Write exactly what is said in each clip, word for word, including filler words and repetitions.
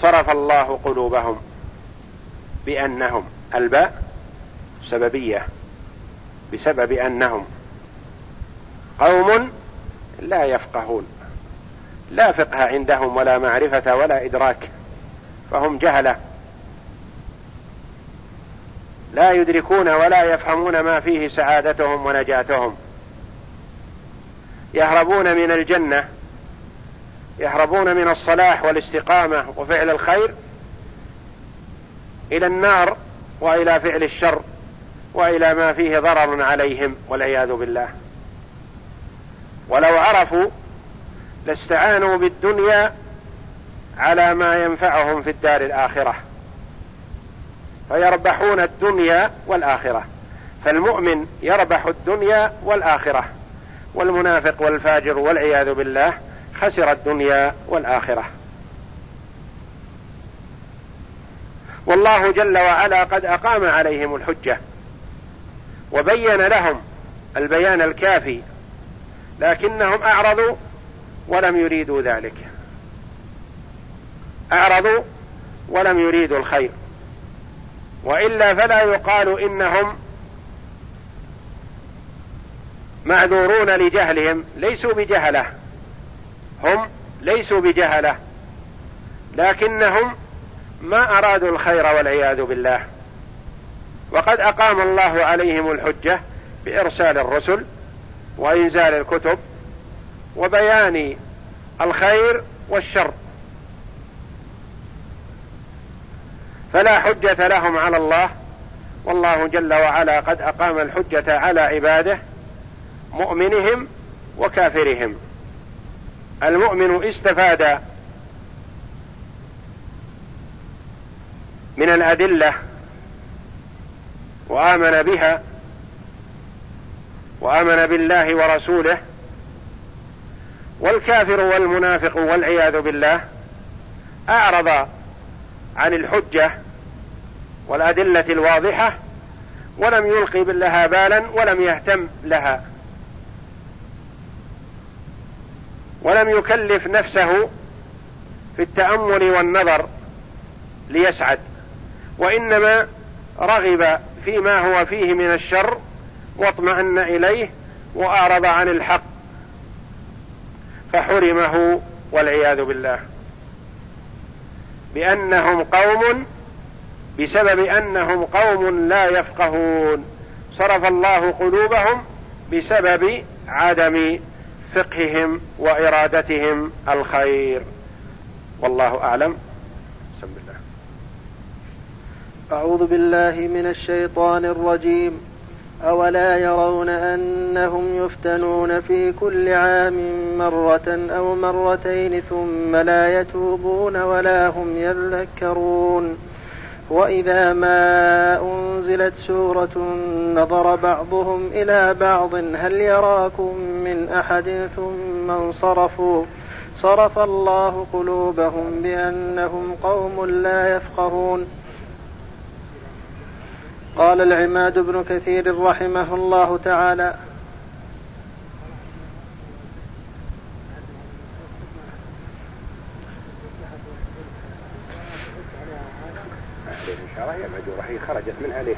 صرف الله قلوبهم بأنهم، الباء سببية، بسبب أنهم قوم لا يفقهون، لا فقه عندهم ولا معرفة ولا إدراك، فهم جهلة لا يدركون ولا يفهمون ما فيه سعادتهم ونجاتهم، يهربون من الجنة، يهربون من الصلاح والاستقامة وفعل الخير إلى النار وإلى فعل الشر وإلى ما فيه ضرر عليهم والعياذ بالله. ولو عرفوا لاستعانوا بالدنيا على ما ينفعهم في الدار الآخرة، فيربحون الدنيا والآخرة، فالمؤمن يربح الدنيا والآخرة، والمنافق والفاجر والعياذ بالله خسر الدنيا والآخرة. والله جل وعلا قد أقام عليهم الحجة وبين لهم البيان الكافي، لكنهم أعرضوا ولم يريدوا ذلك، أعرضوا ولم يريدوا الخير، وإلا فلا يقال إنهم معذورون لجهلهم، ليسوا بجهلة، هم ليسوا بجهلة، لكنهم ما أرادوا الخير والعياذ بالله. وقد أقام الله عليهم الحجة بإرسال الرسل وإنزال الكتب وبيان الخير والشر، فلا حجة لهم على الله، والله جل وعلا قد أقام الحجة على عباده مؤمنهم وكافرهم. المؤمن استفاد من الأدلة وآمن بها وآمن بالله ورسوله، والكافر والمنافق والعياذ بالله أعرض عن الحجة والأدلة الواضحة ولم يلقي لها بالا ولم يهتم لها، ولم يكلف نفسه في التأمل والنظر ليسعد، وإنما رغب فيما هو فيه من الشر واطمأن إليه وأعرض عن الحق فحرمه والعياذ بالله، بأنهم قوم بسبب أنهم قوم لا يفقهون، صرف الله قلوبهم بسبب عدم فقههم وإرادتهم الخير. والله أعلم. بسم الله. أعوذ بالله من الشيطان الرجيم. أولا يرون أنهم يفتنون في كل عام مرة أو مرتين ثم لا يتوبون ولا هم يذكرون. وإذا ما أنزلت سورة نظر بعضهم إلى بعض هل يراكم من أحد ثم انصرفوا صرف الله قلوبهم بأنهم قوم لا يفقهون. قال العماد بن كثير رحمه الله تعالى: هي مجورة، هي خرجت من عليه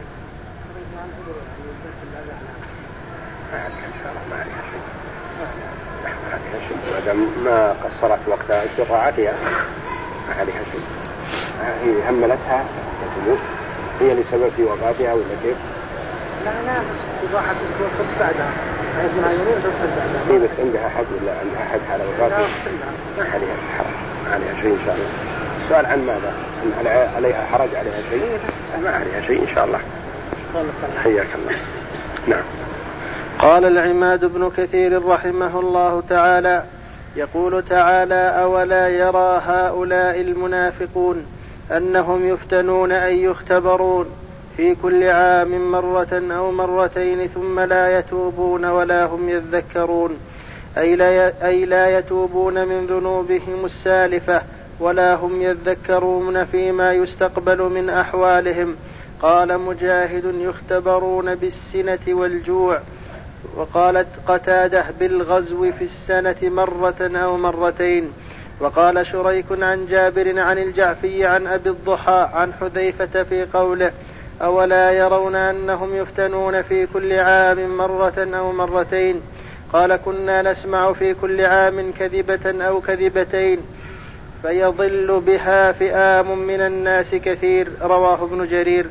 ما عليها شيء، ما عليها شيء ما قصرت وقت استطاعتها، ما عليها شيء. هي هملتها تموت، هي لسبب في وفاتها ولا كيف؟ لا لا بس واحد توفت بعدها، عايزنا يومين توفت بعدها. هي بس عندها حد ولا عندها حد على وفاتها؟ ما عليها حرج، ما عليها شيء إن شاء الله. السؤال عن ماذا؟ هل عليها حرج عليها شيء؟ ما عليها شيء إن شاء الله. حياك الله. نعم. قال العماد بن كثير رحمه الله تعالى: يقول تعالى: أولا يرى هؤلاء المنافقون أنهم يفتنون أي يختبرون في كل عام مرة أو مرتين ثم لا يتوبون ولا هم يذكرون، أي لا, أي لا يتوبون من ذنوبهم السالفة ولا هم يذكرون فيما يستقبل من أحوالهم. قال مجاهد: يختبرون بالسنة والجوع. وقالت قتادة: بالغزو في السنة مرة أو مرتين. وقال شريك عن جابر عن الجعفي عن أبي الضحى عن حذيفة في قوله أولا يرون أنهم يفتنون في كل عام مرة أو مرتين قال كنا نسمع في كل عام كذبة أو كذبتين فيضل بها فئام من الناس كثير. رواه ابن جرير.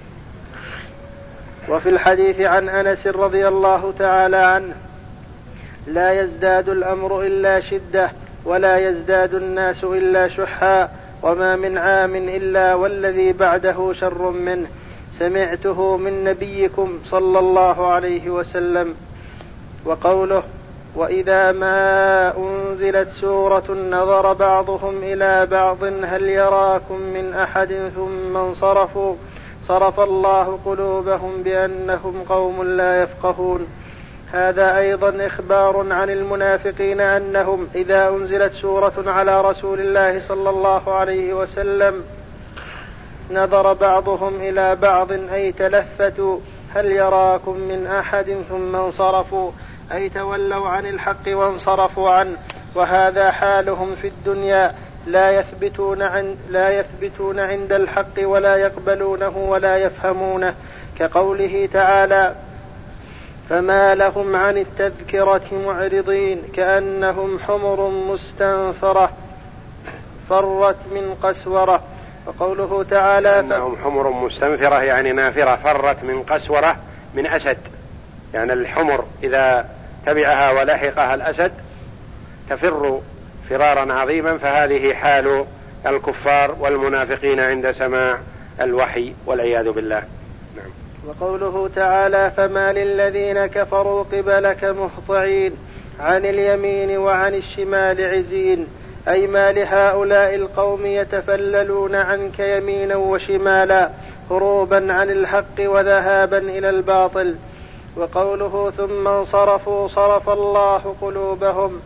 وفي الحديث عن أنس رضي الله تعالى عنه لا يزداد الأمر إلا شدة ولا يزداد الناس إلا شحا وما من عام إلا والذي بعده شر منه سمعته من نبيكم صلى الله عليه وسلم. وقوله وإذا ما أنزلت سورة نظر بعضهم إلى بعض هل يراكم من أحد ثم انصرفوا صرف الله قلوبهم بأنهم قوم لا يفقهون. هذا أيضا إخبار عن المنافقين أنهم إذا أنزلت سورة على رسول الله صلى الله عليه وسلم نظر بعضهم إلى بعض أي تلفتوا هل يراكم من أحد ثم انصرفوا أي تولوا عن الحق وانصرفوا عنه. وهذا حالهم في الدنيا لا يثبتون عند, لا يثبتون عند الحق ولا يقبلونه ولا يفهمونه كقوله تعالى فما لهم عن التذكرة معرضين كأنهم حمر مستنفرة فرت من قسورة. وقوله تعالى كأنهم حمر مستنفرة يعني نافرة فرت من قسورة من أسد، يعني الحمر إذا تبعها ولحقها الأسد تفر فرارا عظيما، فهذه حال الكفار والمنافقين عند سماع الوحي والعياذ بالله. نعم. وقوله تعالى فما للذين كفروا قبلك مهطعين عن اليمين وعن الشمال عزين أي ما لهؤلاء القوم يتفللون عنك يمينا وشمالا هروبا عن الحق وذهابا إلى الباطل. وقوله ثم انصرفوا صرف الله قلوبهم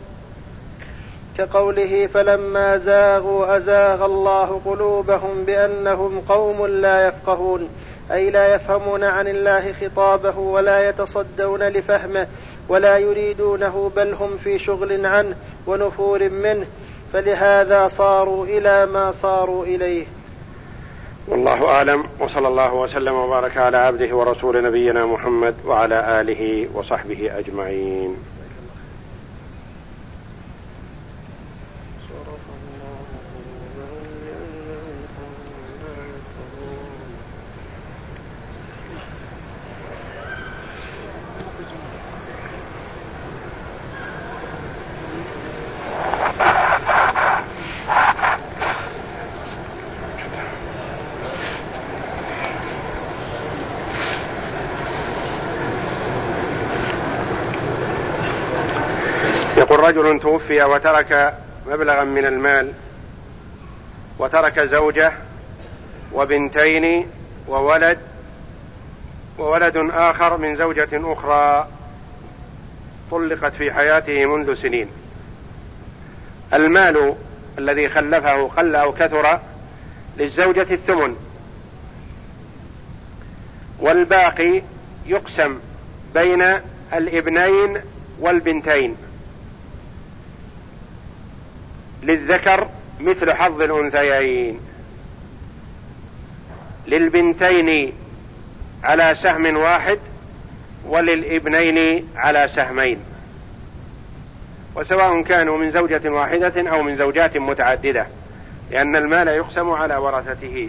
كقوله فلما زاغوا أزاغ الله قلوبهم بأنهم قوم لا يفقهون أي لا يفهمون عن الله خطابه ولا يتصدون لفهمه ولا يريدونه بل هم في شغل عنه ونفور منه فلهذا صاروا إلى ما صاروا إليه. والله أعلم، وصلى الله وسلم وبارك على عبده ورسول نبينا محمد وعلى آله وصحبه أجمعين. يقول رجل توفي وترك مبلغا من المال وترك زوجة وبنتين وولد وولد آخر من زوجة أخرى طلقت في حياته منذ سنين. المال الذي خلفه قل أو كثر للزوجة الثمن، والباقي يقسم بين الابنين والبنتين، للذكر مثل حظ الأنثيين، للبنتين على سهم واحد وللابنين على سهمين، وسواء كانوا من زوجة واحدة أو من زوجات متعددة، لأن المال يقسم على ورثته.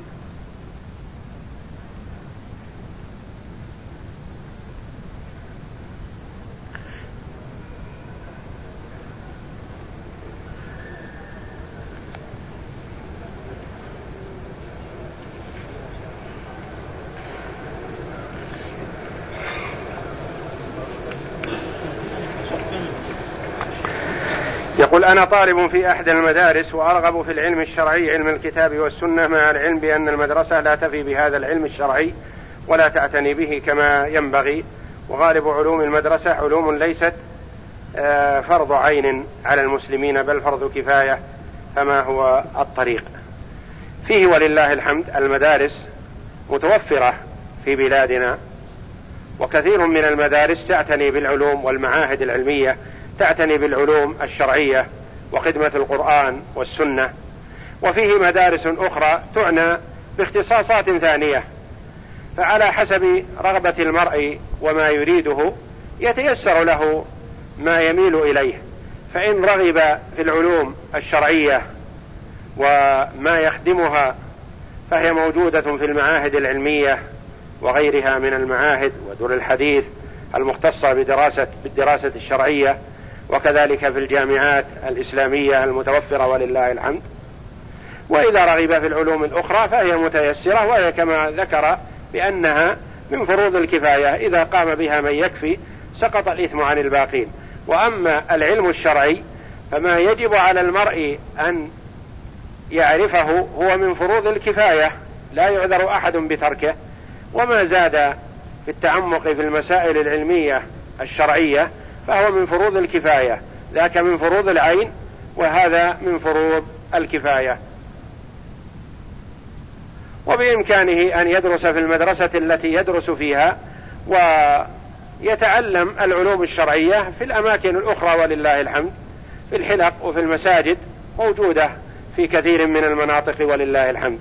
يقول أنا طالب في أحد المدارس وأرغب في العلم الشرعي علم الكتاب والسنة، مع العلم بأن المدرسة لا تفي بهذا العلم الشرعي ولا تعتني به كما ينبغي، وغالب علوم المدرسة علوم ليست فرض عين على المسلمين بل فرض كفاية، فما هو الطريق فيه؟ ولله الحمد المدارس متوفرة في بلادنا، وكثير من المدارس تعتني بالعلوم، والمعاهد العلمية تعتني بالعلوم الشرعية وخدمة القرآن والسنة. وفيه مدارس أخرى تعنى باختصاصات ثانية، فعلى حسب رغبة المرء وما يريده يتيسر له ما يميل إليه. فإن رغب في العلوم الشرعية وما يخدمها فهي موجودة في المعاهد العلمية وغيرها من المعاهد ودور الحديث المختصة بدراسة بالدراسة الشرعية، وكذلك في الجامعات الإسلامية المتوفرة ولله الحمد. وإذا رغب في العلوم الأخرى فهي متيسرة، وهي كما ذكر بأنها من فروض الكفاية، إذا قام بها من يكفي سقط الإثم عن الباقين. وأما العلم الشرعي فما يجب على المرء أن يعرفه هو من فروض الكفاية، لا يعذر أحد بتركه. وما زاد في التعمق في المسائل العلمية الشرعية فهو من فروض الكفاية، ذاك من فروض العين وهذا من فروض الكفاية. وبإمكانه أن يدرس في المدرسة التي يدرس فيها ويتعلم العلوم الشرعية في الأماكن الأخرى ولله الحمد، في الحلق وفي المساجد موجودة في كثير من المناطق ولله الحمد.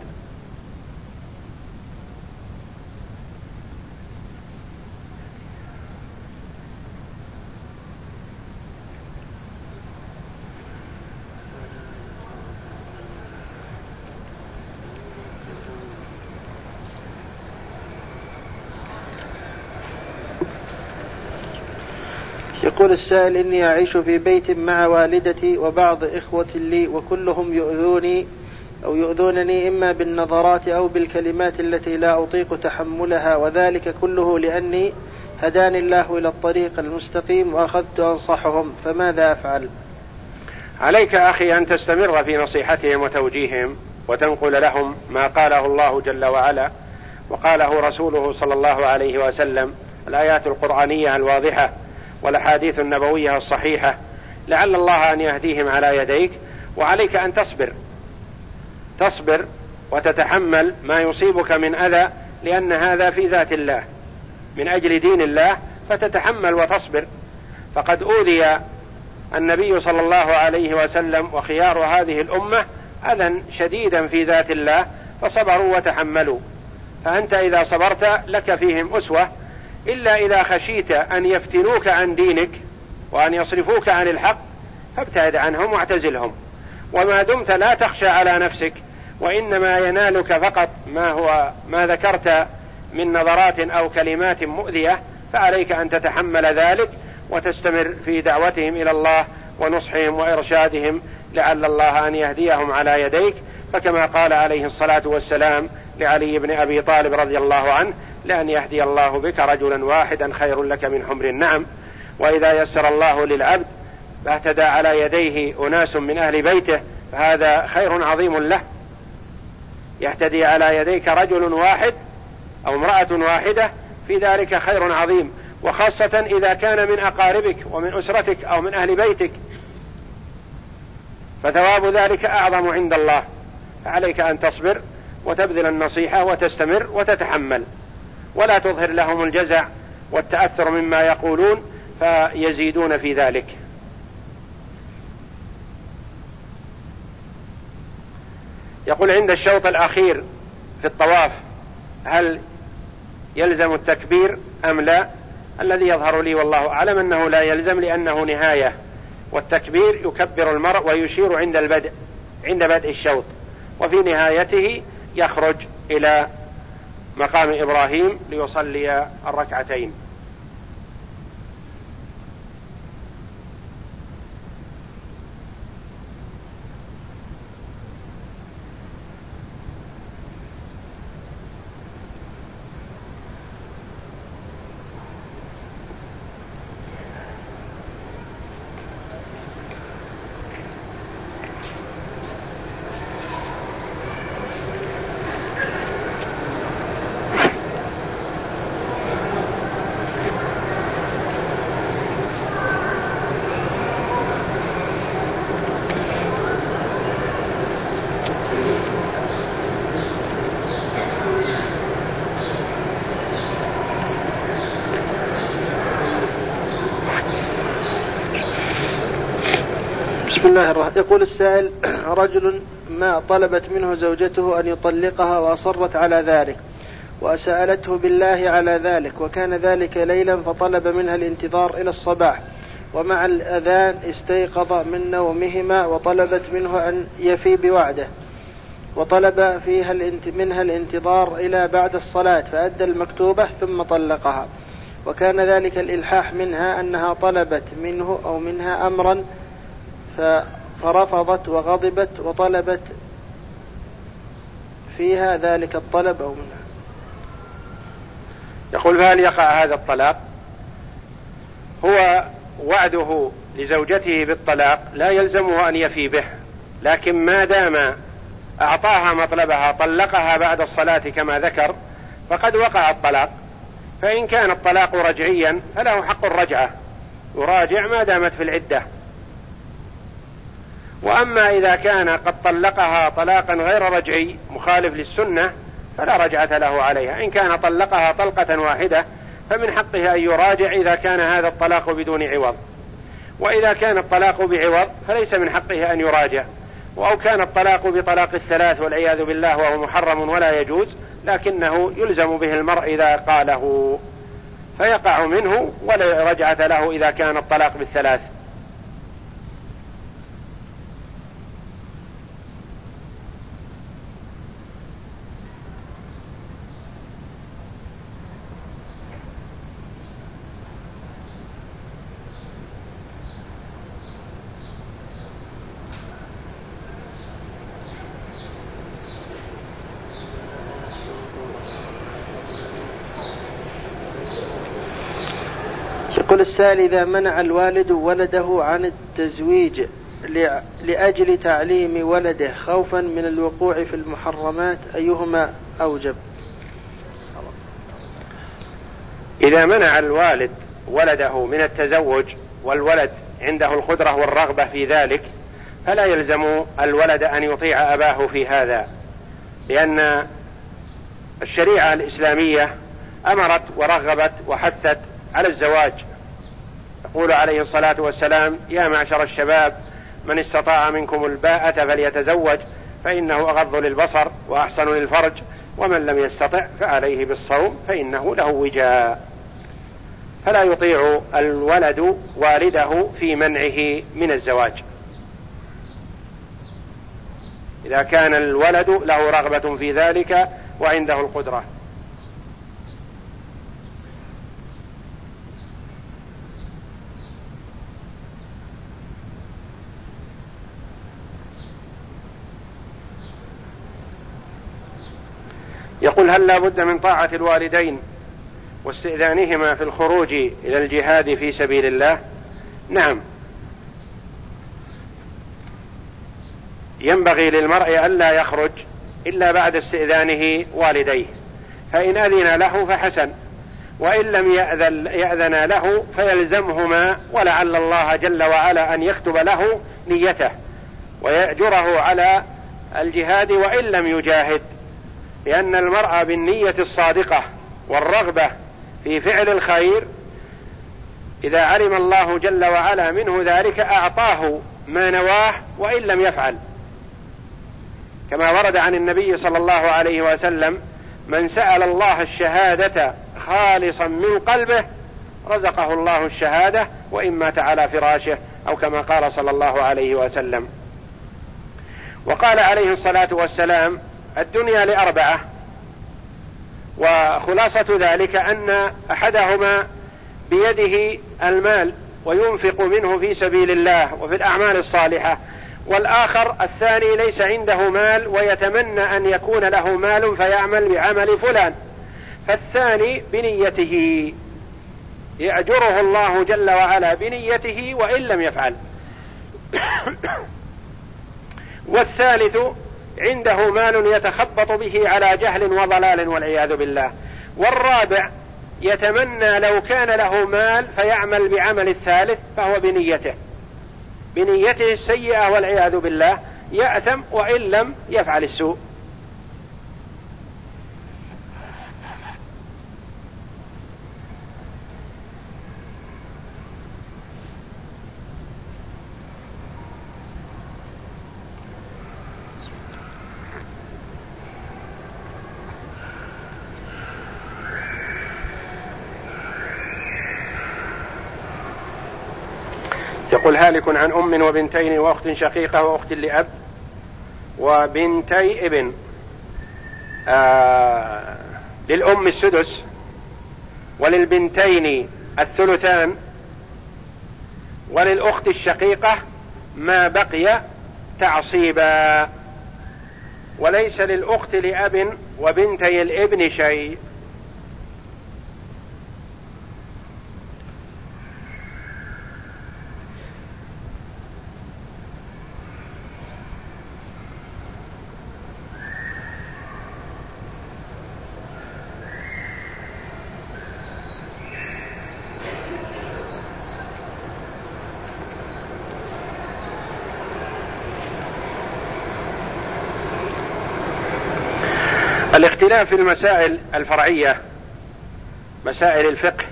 يقول السائل: إني أعيش في بيت مع والدتي وبعض إخوة لي، وكلهم يؤذوني أو يؤذونني إما بالنظرات أو بالكلمات التي لا أطيق تحملها، وذلك كله لأني هداني الله إلى الطريق المستقيم وأخذت أنصحهم، فماذا أفعل؟ عليك أخي أن تستمر في نصيحتهم وتوجيههم، وتنقل لهم ما قاله الله جل وعلا وقاله رسوله صلى الله عليه وسلم، الآيات القرآنية الواضحة والأحاديث النبوية الصحيحة، لعل الله أن يهديهم على يديك. وعليك أن تصبر تصبر وتتحمل ما يصيبك من أذى، لأن هذا في ذات الله من أجل دين الله، فتتحمل وتصبر. فقد أوذي النبي صلى الله عليه وسلم وخيار هذه الأمة أذى شديدا في ذات الله، فصبروا وتحملوا. فأنت إذا صبرت لك فيهم أسوة، إلا إذا خشيت أن يفتنوك عن دينك وأن يصرفوك عن الحق فابتعد عنهم واعتزلهم. وما دمت لا تخشى على نفسك، وإنما ينالك فقط ما هو ما ذكرت من نظرات أو كلمات مؤذية، فعليك أن تتحمل ذلك وتستمر في دعوتهم إلى الله ونصحهم وإرشادهم، لعل الله أن يهديهم على يديك. فكما قال عليه الصلاة والسلام لعلي بن أبي طالب رضي الله عنه: لأن يهدي الله بك رجلا واحدا خير لك من حمر النعم. وإذا يسر الله للعبد فاهتدى على يديه أناس من أهل بيته فهذا خير عظيم له. يهتدي على يديك رجل واحد أو امرأة واحدة، في ذلك خير عظيم، وخاصة إذا كان من أقاربك ومن أسرتك أو من أهل بيتك، فثواب ذلك أعظم عند الله. فعليك أن تصبر وتبذل النصيحة وتستمر وتتحمل، ولا تظهر لهم الجزع والتأثر مما يقولون فيزيدون في ذلك. يقول: عند الشوط الأخير في الطواف هل يلزم التكبير أم لا؟ الذي يظهر لي والله أعلم أنه لا يلزم، لأنه نهاية، والتكبير يكبر المرء ويشير عند البدء عند بدء الشوط، وفي نهايته يخرج إلى مقام إبراهيم ليصلي الركعتين. بسم الله الرحمن الرحيم. يقول السائل: رجل ما طلبت منه زوجته أن يطلقها وأصرت على ذلك، وسألته بالله على ذلك، وكان ذلك ليلا، فطلب منها الانتظار إلى الصباح، ومع الأذان استيقظ من نومهما وطلبت منه أن يفي بوعده، وطلب فيها منها الانتظار إلى بعد الصلاة، فأدى المكتوبة ثم طلقها، وكان ذلك الإلحاح منها أنها طلبت منه أو منها أمرا فرفضت وغضبت وطلبت فيها ذلك الطلب أو منها. يقول: فهل يقع هذا الطلاق؟ هو وعده لزوجته بالطلاق لا يلزمه أن يفي به، لكن ما دام أعطاها مطلبها طلقها بعد الصلاة كما ذكر فقد وقع الطلاق. فإن كان الطلاق رجعيا فله حق الرجعة، يراجع ما دامت في العدة. وأما إذا كان قد طلقها طلاقا غير رجعي مخالف للسنة فلا رجعة له عليها. إن كان طلقها طلقة واحدة فمن حقه أن يراجع إذا كان هذا الطلاق بدون عوض، وإذا كان الطلاق بعوض فليس من حقه أن يراجع. أو كان الطلاق بطلاق الثلاث والعياذ بالله وهو محرم ولا يجوز، لكنه يلزم به المرء إذا قاله فيقع منه ولا رجعة له إذا كان الطلاق بالثلاث. يقول السائل: إذا منع الوالد ولده عن التزويج لأجل تعليم ولده خوفا من الوقوع في المحرمات أيهما أوجب؟ إذا منع الوالد ولده من التزوج والولد عنده القدرة والرغبة في ذلك فلا يلزم الولد أن يطيع أباه في هذا، لأن الشريعة الإسلامية أمرت ورغبت وحثت على الزواج. يقول عليه الصلاة والسلام: يا معشر الشباب من استطاع منكم الباءة فليتزوج فإنه أغض للبصر وأحسن للفرج، ومن لم يستطع فعليه بالصوم فإنه له وجاء. فلا يطيع الولد والده في منعه من الزواج إذا كان الولد له رغبة في ذلك وعنده القدرة. يقول: هل لا بد من طاعة الوالدين واستئذانهما في الخروج إلى الجهاد في سبيل الله؟ نعم، ينبغي للمرء ألا يخرج إلا بعد استئذانه والديه، فإن أذن له فحسن، وإن لم يأذن, يأذن له فيلزمهما، ولعل الله جل وعلا أن يكتب له نيته ويأجره على الجهاد وإن لم يجاهد، لأن المرء بالنية الصادقة والرغبة في فعل الخير إذا علم الله جل وعلا منه ذلك أعطاه ما نواه وإن لم يفعل، كما ورد عن النبي صلى الله عليه وسلم: من سأل الله الشهادة خالصا من قلبه رزقه الله الشهادة وإن مات على فراشه، أو كما قال صلى الله عليه وسلم. وقال عليه الصلاة والسلام: الدنيا لأربعة، وخلاصة ذلك أن أحدهما بيده المال وينفق منه في سبيل الله وفي الأعمال الصالحة، والآخر الثاني ليس عنده مال ويتمنى أن يكون له مال فيعمل بعمل فلان، فالثاني بنيته يأجره الله جل وعلا بنيته وإن لم يفعل، والثالث عنده مال يتخبط به على جهل وضلال والعياذ بالله، والرابع يتمنى لو كان له مال فيعمل بعمل الثالث فهو بنيته بنيته السيئة والعياذ بالله يأثم وإن لم يفعل السوء. يقول هالك عن أم وبنتين وأخت شقيقة وأخت لأب وبنتي ابن. آه للأم السدس وللبنتين الثلثان وللأخت الشقيقة ما بقي تعصيبا، وليس للأخت لأب وبنتي الابن شيء. الاختلاف في المسائل الفرعية مسائل الفقه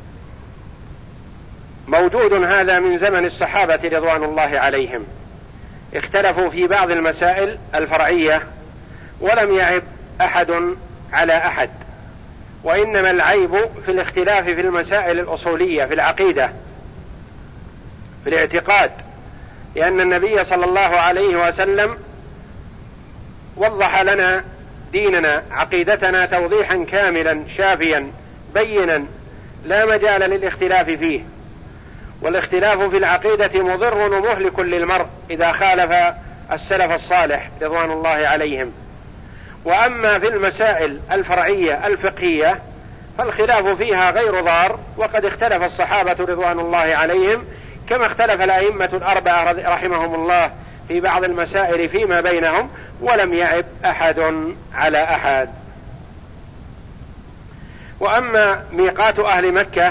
موجود، هذا من زمن الصحابة رضوان الله عليهم، اختلفوا في بعض المسائل الفرعية ولم يعب أحد على أحد، وإنما العيب في الاختلاف في المسائل الأصولية في العقيدة في الاعتقاد، لأن النبي صلى الله عليه وسلم وضح لنا ديننا عقيدتنا توضيحا كاملا شافيا بينا لا مجال للاختلاف فيه، والاختلاف في العقيدة مضر ومهلك للمرء إذا خالف السلف الصالح رضوان الله عليهم. وأما في المسائل الفرعية الفقهية فالخلاف فيها غير ضار، وقد اختلف الصحابة رضوان الله عليهم كما اختلف الأئمة الأربعة رحمهم الله في بعض المسائل فيما بينهم، ولم يعب أحد على أحد. وأما ميقات أهل مكة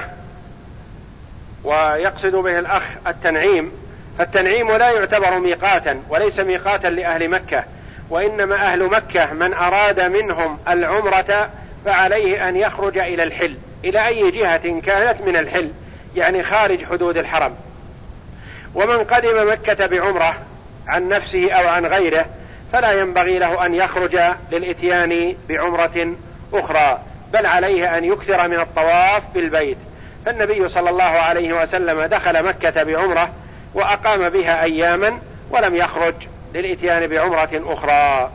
ويقصد به الأخ التنعيم، فالتنعيم لا يعتبر ميقاتا وليس ميقاتا لأهل مكة، وإنما أهل مكة من أراد منهم العمرة فعليه أن يخرج إلى الحل إلى أي جهة كانت من الحل، يعني خارج حدود الحرم. ومن قدم مكة بعمرة عن نفسه أو عن غيره فلا ينبغي له أن يخرج للإتيان بعمرة أخرى، بل عليه أن يكثر من الطواف بالبيت. فالنبي صلى الله عليه وسلم دخل مكة بعمرة وأقام بها أياما ولم يخرج للإتيان بعمرة أخرى.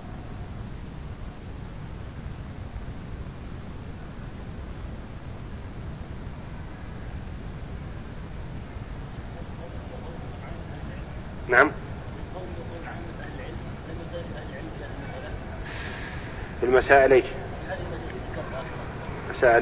نعم. في المسائل ايش؟ مسائل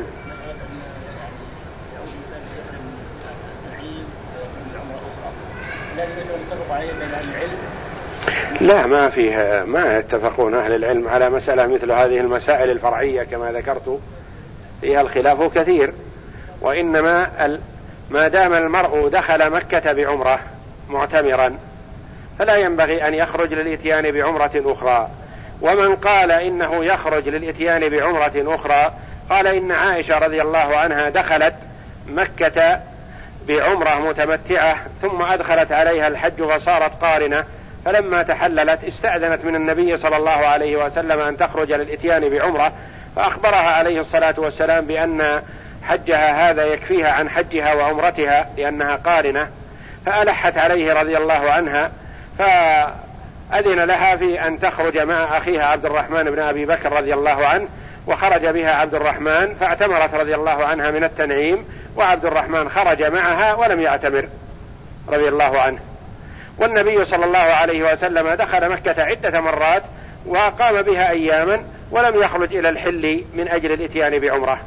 لا ما فيها، ما يتفقون أهل العلم على مسألة مثل هذه المسائل الفرعية كما ذكرت، فيها الخلاف كثير. وإنما ما دام المرء دخل مكة بعمرة معتمرا فلا ينبغي أن يخرج للإتيان بعمرة أخرى. ومن قال إنه يخرج للإتيان بعمرة أخرى قال إن عائشة رضي الله عنها دخلت مكة بعمرة متمتعة ثم أدخلت عليها الحج فصارت قارنة، فلما تحللت استأذنت من النبي صلى الله عليه وسلم أن تخرج للإتيان بعمرة، فأخبرها عليه الصلاة والسلام بأن حجها هذا يكفيها عن حجها وعمرتها لأنها قارنة، فألحت عليه رضي الله عنها، فأذن لها في أن تخرج مع أخيها عبد الرحمن بن أبي بكر رضي الله عنه، وخرج بها عبد الرحمن فاعتمرت رضي الله عنها من التنعيم، وعبد الرحمن خرج معها ولم يعتمر رضي الله عنه. والنبي صلى الله عليه وسلم دخل مكة عدة مرات وقام بها أياما ولم يخرج إلى الحل من أجل الإتيان بعمرة.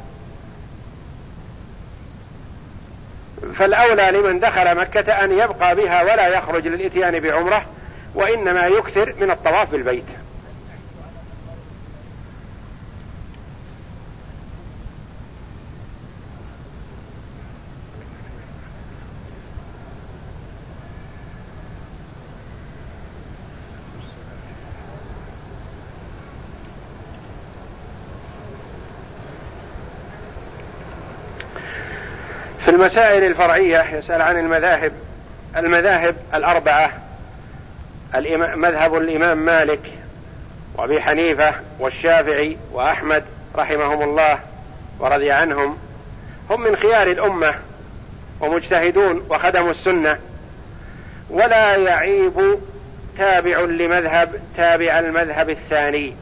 فالأولى لمن دخل مكة أن يبقى بها ولا يخرج للإتيان بعمرة، وإنما يكثر من الطواف بالبيت. في المسائل الفرعية يسأل عن المذاهب. المذاهب الأربعة، مذهب الإمام مالك وأبي حنيفة والشافعي وأحمد رحمهم الله ورضي عنهم، هم من خيار الأمة ومجتهدون وخدموا السنة، ولا يعيب تابع لمذهب تابع المذهب الثاني.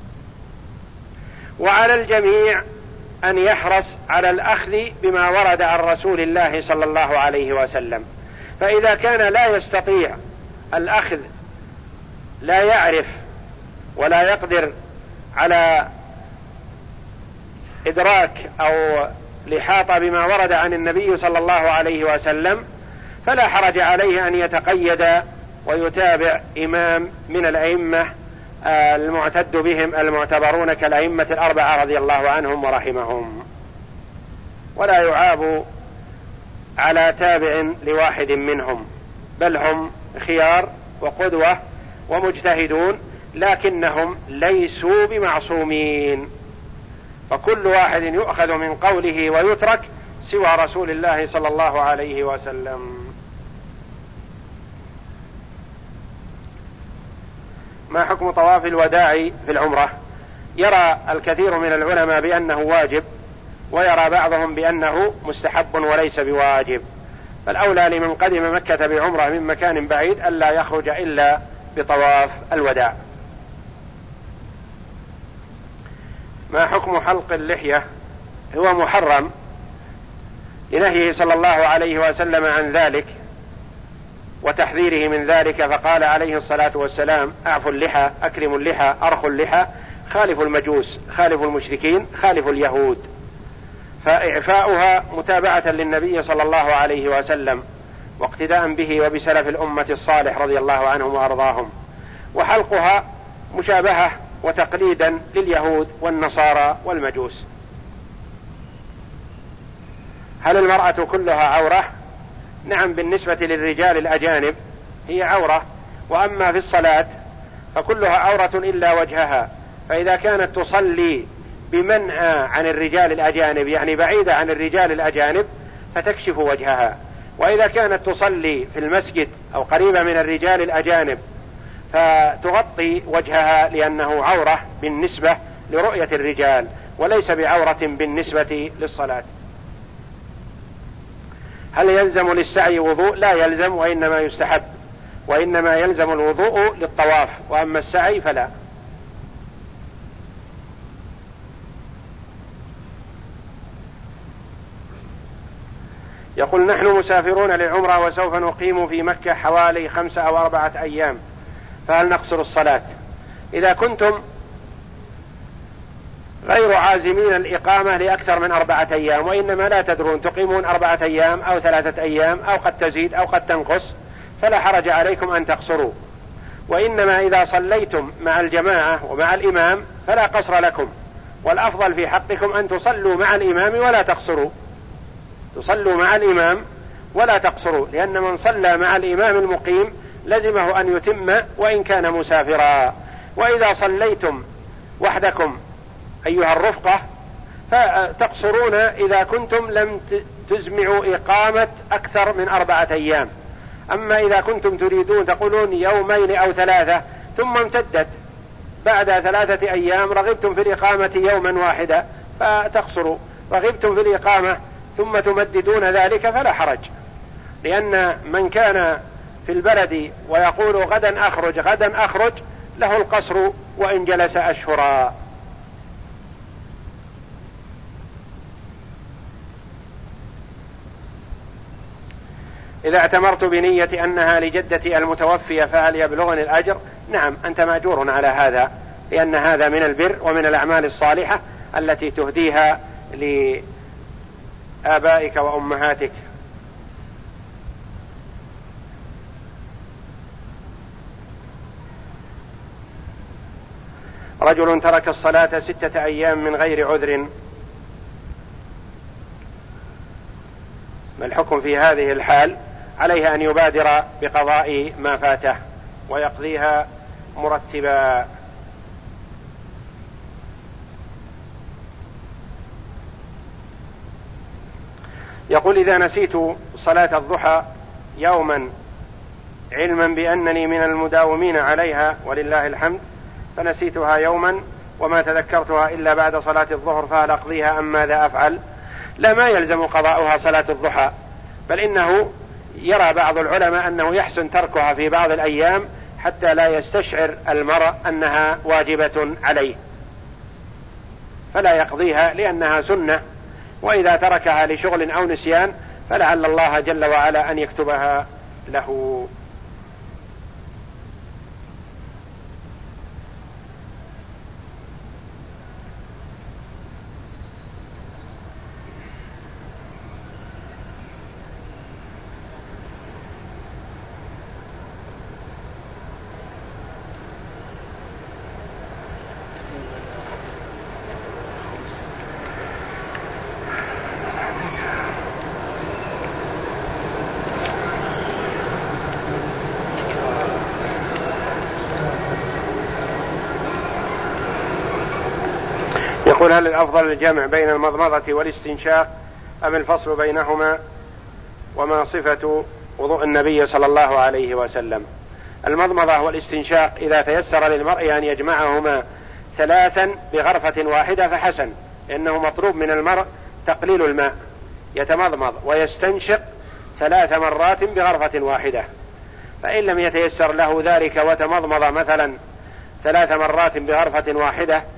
وعلى الجميع أن يحرص على الأخذ بما ورد عن رسول الله صلى الله عليه وسلم. فإذا كان لا يستطيع الأخذ، لا يعرف ولا يقدر على إدراك أو الإحاطة بما ورد عن النبي صلى الله عليه وسلم، فلا حرج عليه أن يتقيد ويتابع إمام من الأئمة المعتد بهم المعتبرون كالأئمة الأربعة رضي الله عنهم ورحمهم. ولا يعاب على تابع لواحد منهم، بل هم خيار وقدوة ومجتهدون، لكنهم ليسوا بمعصومين، فكل واحد يؤخذ من قوله ويترك سوى رسول الله صلى الله عليه وسلم. ما حكم طواف الوداع في العمرة؟ يرى الكثير من العلماء بأنه واجب، ويرى بعضهم بأنه مستحب وليس بواجب، فالأولى لمن قدم مكة بعمرة من مكان بعيد ألا يخرج إلا بطواف الوداع. ما حكم حلق اللحية؟ هو محرم لنهيه صلى الله عليه وسلم عن ذلك وتحذيره من ذلك، فقال عليه الصلاة والسلام: أعفوا اللحى، أكرموا اللحى، أرخوا اللحى، خالفوا المجوس، خالفوا المشركين، خالفوا اليهود. فإعفاؤها متابعة للنبي صلى الله عليه وسلم واقتداء به وبسلف الأمة الصالح رضي الله عنهم وأرضاهم، وحلقها مشابهة وتقليدا لليهود والنصارى والمجوس. هل المرأة كلها عورة؟ نعم، بالنسبة للرجال الأجانب هي عورة، وأما في الصلاة فكلها عورة إلا وجهها، فإذا كانت تصلي بمنأى عن الرجال الأجانب، يعني بعيدة عن الرجال الأجانب، فتكشف وجهها. وإذا كانت تصلي في المسجد أو قريبة من الرجال الأجانب فتغطي وجهها، لأنه عورة بالنسبة لرؤية الرجال وليس بعورة بالنسبة للصلاة. هل يلزم للسعي وضوء؟ لا يلزم، وإنما يستحب، وإنما يلزم الوضوء للطواف، وأما السعي فلا. يقول: نحن مسافرون للعمرة وسوف نقيم في مكة حوالي خمسة أو أربعة أيام، فهل نقصر الصلاة؟ إذا كنتم غير عازمين الإقامة لأكثر من أربعة أيام، وإنما لا تدرون تقيمون أربعة أيام أو ثلاثة أيام أو قد تزيد أو قد تنقص، فلا حرج عليكم أن تقصروا. وإنما إذا صليتم مع الجماعة ومع الإمام فلا قصر لكم، والأفضل في حقكم أن تصلوا مع الإمام ولا تقصروا، تصلوا مع الإمام ولا تقصروا، لأن من صلى مع الإمام المقيم لزمه أن يتم وإن كان مسافرا. وإذا صليتم وحدكم أيها الرفقة فتقصرون إذا كنتم لم تزمعوا إقامة أكثر من أربعة أيام. أما إذا كنتم تريدون تقولون يومين أو ثلاثة ثم امتدت بعد ثلاثة أيام، رغبتم في الإقامة يوما واحدا فتقصروا، رغبتم في الإقامة ثم تمددون ذلك فلا حرج، لأن من كان في البلد ويقول غدا أخرج غدا أخرج له القصر وإن جلس أشهرا. إذا اعتمرت بنية أنها لجدتي المتوفية فهل يبلغني الأجر؟ نعم، أنت مأجور على هذا، لأن هذا من البر ومن الأعمال الصالحة التي تهديها لآبائك وأمهاتك. رجل ترك الصلاة ستة أيام من غير عذر، ما الحكم في هذه الحال؟ عليه أن يبادر بقضاء ما فاته ويقضيها مرتبا. يقول: إذا نسيت صلاة الضحى يوما علما بأنني من المداومين عليها ولله الحمد، فنسيتها يوما وما تذكرتها إلا بعد صلاة الظهر، فهل أقضيها أم ماذا أفعل؟ لا، ما يلزم قضاؤها صلاة الضحى، بل إنه يرى بعض العلماء أنه يحسن تركها في بعض الأيام حتى لا يستشعر المرء أنها واجبة عليه، فلا يقضيها لأنها سنة، وإذا تركها لشغل أو نسيان فلعل الله جل وعلا أن يكتبها له. يقول: هل الأفضل الجمع بين المضمضة والاستنشاق أم الفصل بينهما؟ وما صفة وضوء النبي صلى الله عليه وسلم؟ المضمضة والاستنشاق إذا تيسر للمرء أن يجمعهما ثلاثا بغرفة واحدة فحسن، لأنه مطلوب من المرء تقليل الماء، يتمضمض ويستنشق ثلاث مرات بغرفة واحدة. فإن لم يتيسر له ذلك وتمضمض مثلا ثلاث مرات بغرفة واحدة